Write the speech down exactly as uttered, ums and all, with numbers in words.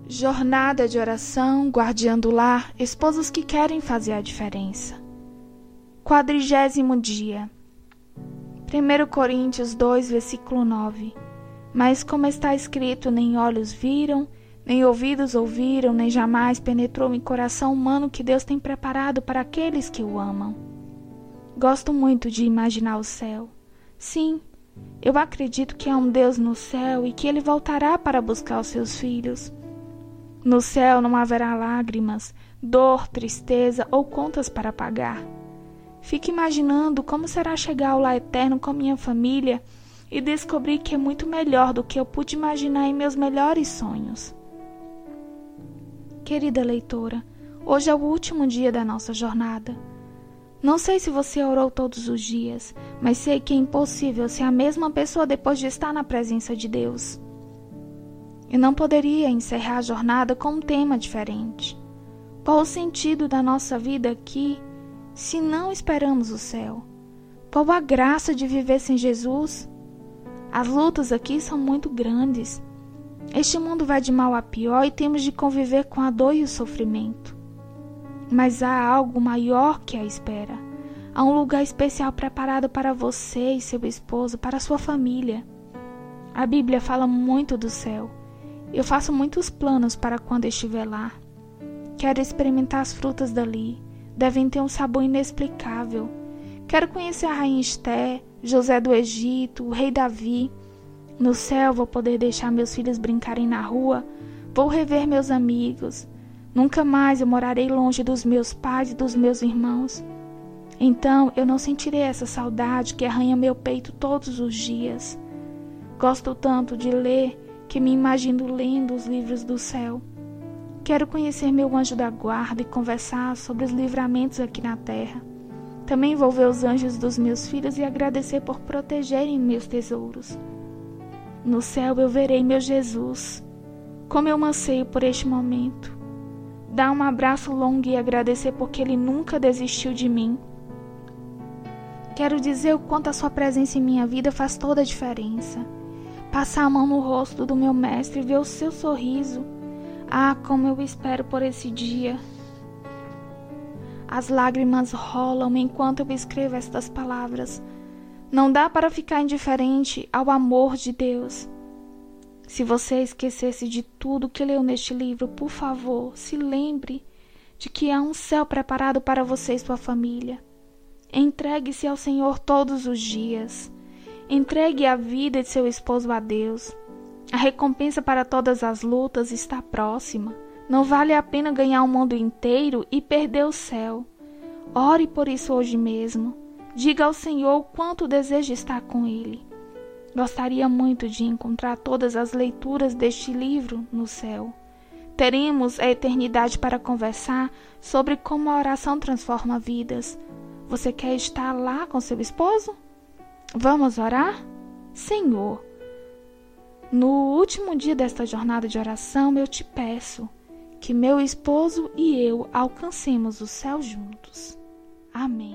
Jornada de oração, guardiã do lar, esposos que querem fazer a diferença. Quadrigésimo dia. primeiro Coríntios dois, versículo nove. Mas como está escrito, nem olhos viram, nem ouvidos ouviram, nem jamais penetrou em coração humano que Deus tem preparado para aqueles que o amam. Gosto muito de imaginar o céu. Sim, eu acredito que há um Deus no céu e que Ele voltará para buscar os seus filhos. No céu não haverá lágrimas, dor, tristeza ou contas para pagar. Fico imaginando como será chegar ao lar eterno com minha família e descobrir que é muito melhor do que eu pude imaginar em meus melhores sonhos. Querida leitora, hoje é o último dia da nossa jornada. Não sei se você orou todos os dias, mas sei que é impossível ser a mesma pessoa depois de estar na presença de Deus. Eu não poderia encerrar a jornada com um tema diferente. Qual o sentido da nossa vida aqui se não esperamos o céu? Qual a graça de viver sem Jesus? As lutas aqui são muito grandes. Este mundo vai de mal a pior e temos de conviver com a dor e o sofrimento. Mas há algo maior que a espera. Há um lugar especial preparado para você e seu esposo, para sua família. A Bíblia fala muito do céu. Eu faço muitos planos para quando estiver lá. Quero experimentar as frutas dali. Devem ter um sabor inexplicável. Quero conhecer a rainha Esté, José do Egito, o rei Davi. No céu vou poder deixar meus filhos brincarem na rua. Vou rever meus amigos. Nunca mais eu morarei longe dos meus pais e dos meus irmãos. Então eu não sentirei essa saudade que arranha meu peito todos os dias. Gosto tanto de ler que me imagino lendo os livros do céu. Quero conhecer meu anjo da guarda e conversar sobre os livramentos aqui na terra. Também vou ver os anjos dos meus filhos e agradecer por protegerem meus tesouros. No céu eu verei meu Jesus. Como eu anseio por este momento. Dar um abraço longo e agradecer porque Ele nunca desistiu de mim. Quero dizer o quanto a sua presença em minha vida faz toda a diferença. Passar a mão no rosto do meu mestre e ver o seu sorriso. Ah, como eu espero por esse dia. As lágrimas rolam enquanto eu escrevo estas palavras. Não dá para ficar indiferente ao amor de Deus. Se você esquecesse de tudo que leu neste livro, por favor, se lembre de que há um céu preparado para você e sua família. Entregue-se ao Senhor todos os dias. Entregue a vida de seu esposo a Deus. A recompensa para todas as lutas está próxima. Não vale a pena ganhar o mundo inteiro e perder o céu. Ore por isso hoje mesmo. Diga ao Senhor o quanto deseja estar com Ele. Gostaria muito de encontrar todas as leituras deste livro no céu. Teremos a eternidade para conversar sobre como a oração transforma vidas. Você quer estar lá com seu esposo? Vamos orar? Senhor, no último dia desta jornada de oração, eu te peço que meu esposo e eu alcancemos o céu juntos. Amém.